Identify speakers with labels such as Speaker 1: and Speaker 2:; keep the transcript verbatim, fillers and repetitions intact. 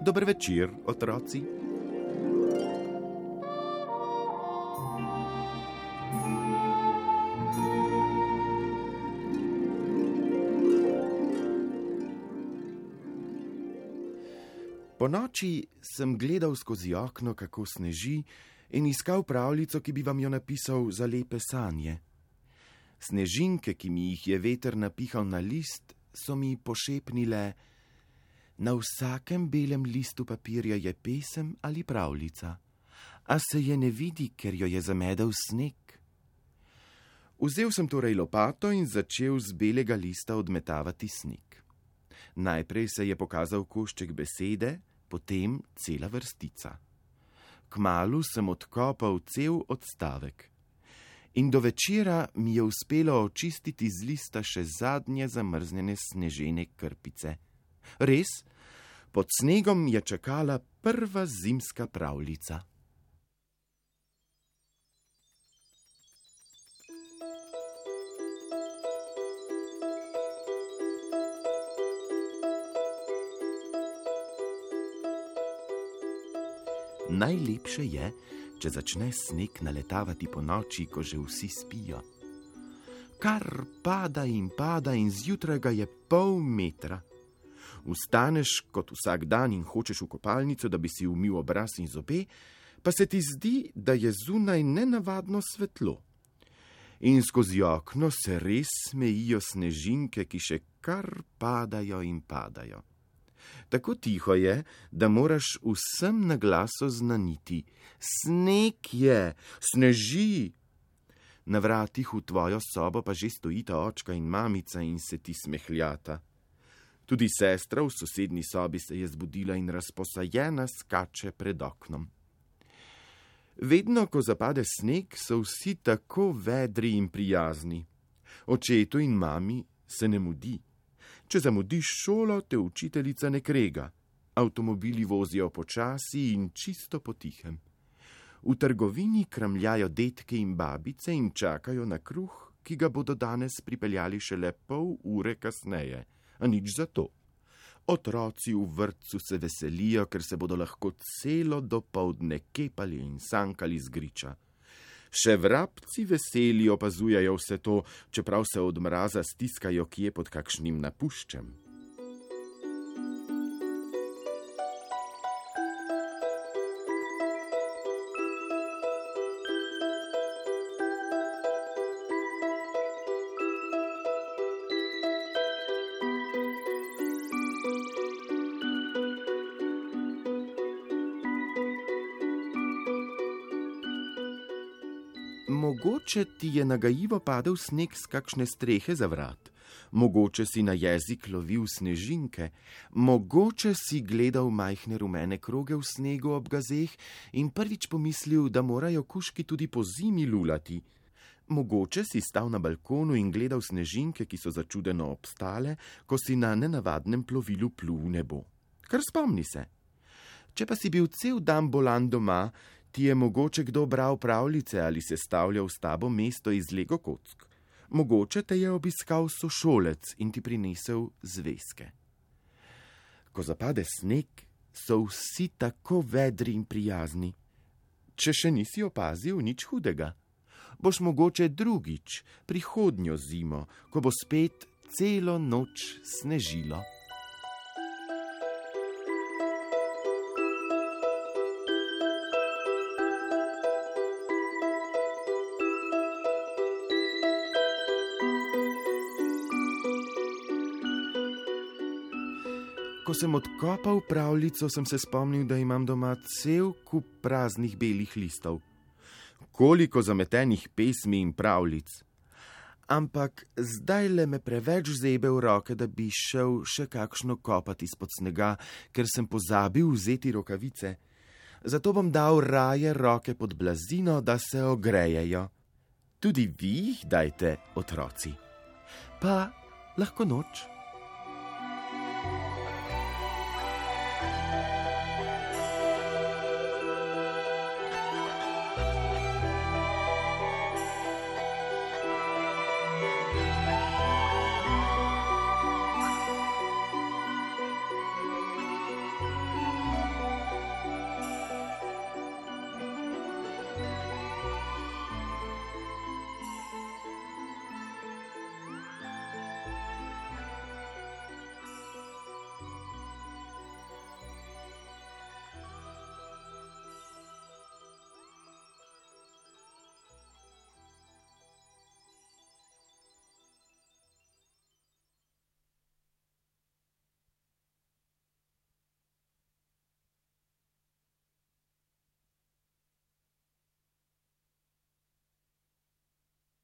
Speaker 1: Dober večer, otroci. Ponoči sem gledal skozi okno, kako sneži, in iskal pravljico, ki bi vam jo napisal za lepe sanje. Snežinke, ki mi jih je veter napihal na list, so mi pošepnile: na vsakem belem listu papirja je pesem ali pravljica, a se je ne vidi, ker jo je zamedel sneg. Vzel sem torej lopato in začel z belega lista odmetavati sneg. Najprej se je pokazal košček besede, potem cela vrstica. Kmalu sem odkopal cel odstavek. In do večera mi je uspelo očistiti z lista še zadnje zamrznjene snežene krpice. Res, pod snegom je čakala prva zimska pravljica. Najlepše je, če začne sneg naletavati po noči, ko že vsi spijo. Kar pada in pada in zjutraj ga je pol metra. Vstaneš kot vsak dan in hočeš v kopalnico, da bi si umil obraz in zobe, pa se ti zdi, da je zunaj nenavadno svetlo. In skozi okno se res smejijo snežinke, ki še kar padajo in padajo. Tako tiho je, da moraš vsem na glas oznaniti: sneg je, sneži! Na vratih v tvojo sobo pa že stojita očka in mamica in se ti smehljata. Tudi sestra v sosednji sobi se je zbudila in razposajena skače pred oknom. Vedno, ko zapade sneg, so vsi tako vedri in prijazni. Očetu in mami se ne mudi. Če zamudiš šolo, te učiteljica ne krega. Avtomobili vozijo počasi in čisto potihem. V trgovini kramljajo detke in babice in čakajo na kruh, ki ga bodo danes pripeljali šele pol ure kasneje. A nič za to. Otroci v vrtcu se veselijo, ker se bodo lahko celo dopoldne kepali in sankali z griča. Še vrabci veseli opazujejo vse to, čeprav se od mraza stiskajo kje pod kakšnim napuščem. Mogoče ti je nagajivo padel sneg s kakšne strehe za vrat, mogoče si na jezik lovil snežinke, mogoče si gledal majhne rumene kroge v snegu ob gazeh in prvič pomislil, da morajo kužki tudi po zimi lulati. Mogoče si stal na balkonu in gledal snežinke, ki so začudeno obstale, ko si na nenavadnem plovilu plul v nebo. Kar spomni se. Če pa si bil cel dan bolan doma, ti je mogoče kdo bral pravljice ali sestavljal s tabo mesto iz Lego kock. Mogoče te je obiskal sošolec in ti prinesel zvezke. Ko zapade sneg, so vsi tako vedri in prijazni. Če še nisi opazil, nič hudega. Boš mogoče drugič, prihodnjo zimo, ko bo spet celo noč snežilo. Ko sem odkopal pravljico, sem se spomnil, da imam doma cel kup praznih belih listov. Koliko zametenih pesmi in pravljic. Ampak zdajle me preveč zebe v roke, da bi šel še kakšno kopati izpod snega, ker sem pozabil vzeti rokavice. Zato bom dal raje roke pod blazino, da se ogrejejo. Tudi vi jih dajte, otroci. Pa lahko noč.